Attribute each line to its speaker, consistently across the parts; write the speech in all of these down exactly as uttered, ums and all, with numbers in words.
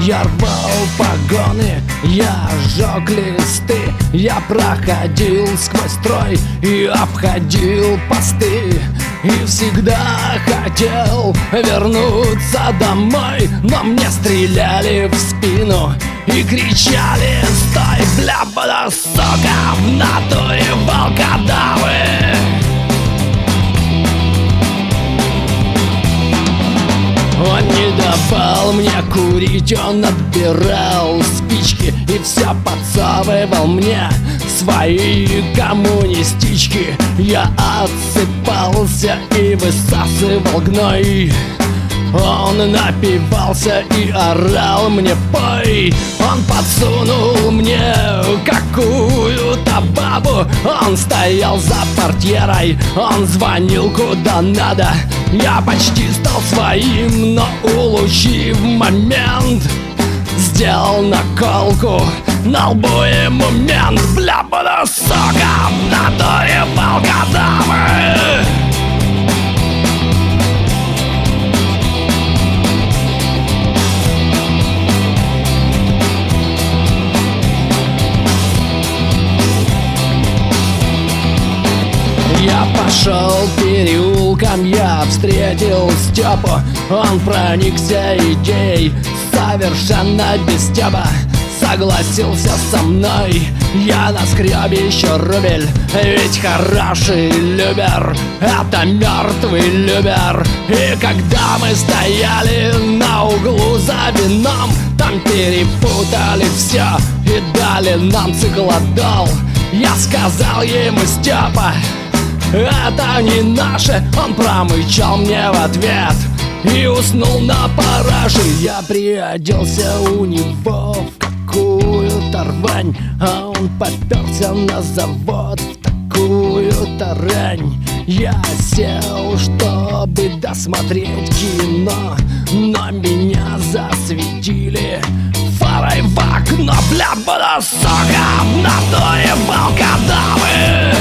Speaker 1: Я рвал погоны, я жег листы, я проходил сквозь строй и обходил посты. И всегда хотел вернуться домой, но мне стреляли в спину и кричали: стой, бля, сука, в натуре волкодавы. Он не давал мне курить, он отбирал спички и все подсовывал мне свои коммунистички. Я отсыпался и высасывал гной. Он напивался и орал мне: пой. Он подсунул мне какую-то бабу. Он стоял за портьерой, он звонил куда надо. Я почти стал своим, но улучив момент, сделал наколку на лбу ему мент. Бля, буду, сука, в натуре волкодавы. Я пошел переулком, я встретил Степу. Он проникся идеей совершенно без стёба. Согласился со мной, я наскреб еще рубль. Ведь хороший любер — это мертвый любер. И когда мы стояли на углу за вином, там перепутали все и дали нам циклодол. Я сказал ему: Степа, это не наше. Он промычал мне в ответ и уснул на параше. Я приоделся у него в какую-то рвань, а он попёрся на завод в такую-то рань. Я сел, чтобы досмотреть кино, но меня засветили фарой в окно. Бля, буду, сука, в натуре волкодавы.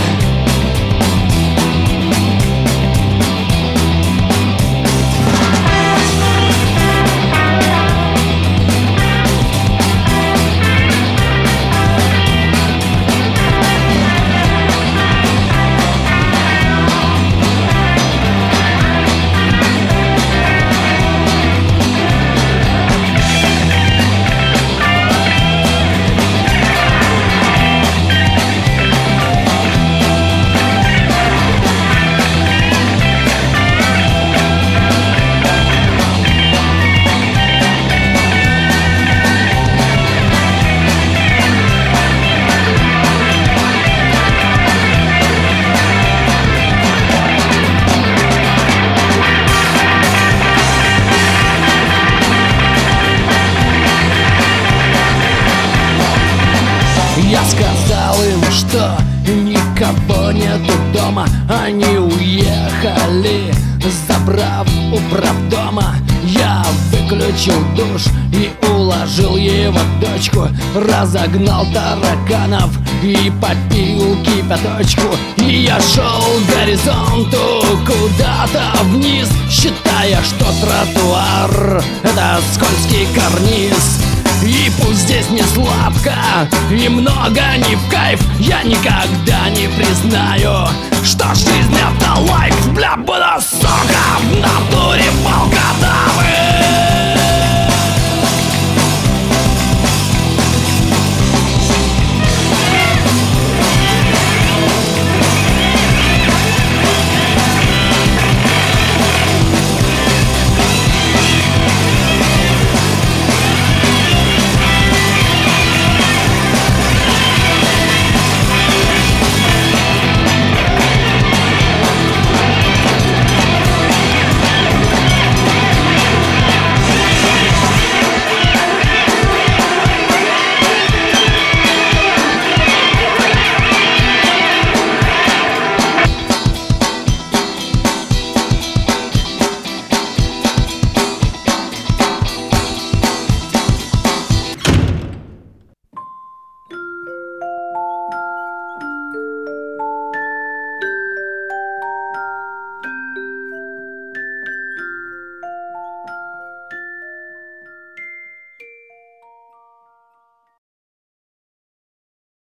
Speaker 1: Я сказал им, что никого нету дома. Они уехали, забрав управдома. Я выключил душ и уложил его дочку, разогнал тараканов и попил кипяточку. И я шел к горизонту куда-то вниз, считая, что тротуар — это скользкий карниз. И пусть здесь не сладко и много не в кайф, я никогда не признаю, что жизнь — это лайф. Бля, буду, сука, в натуре